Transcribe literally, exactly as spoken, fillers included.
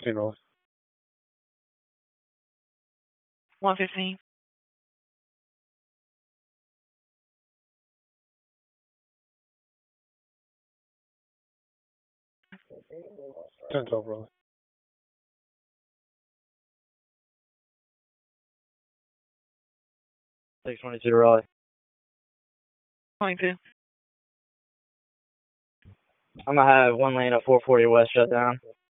fifteen rolling. one fifteen. ten twelve rolling. six twenty-two to Raleigh. twenty-two. I'm going to have one lane at four forty West shut down.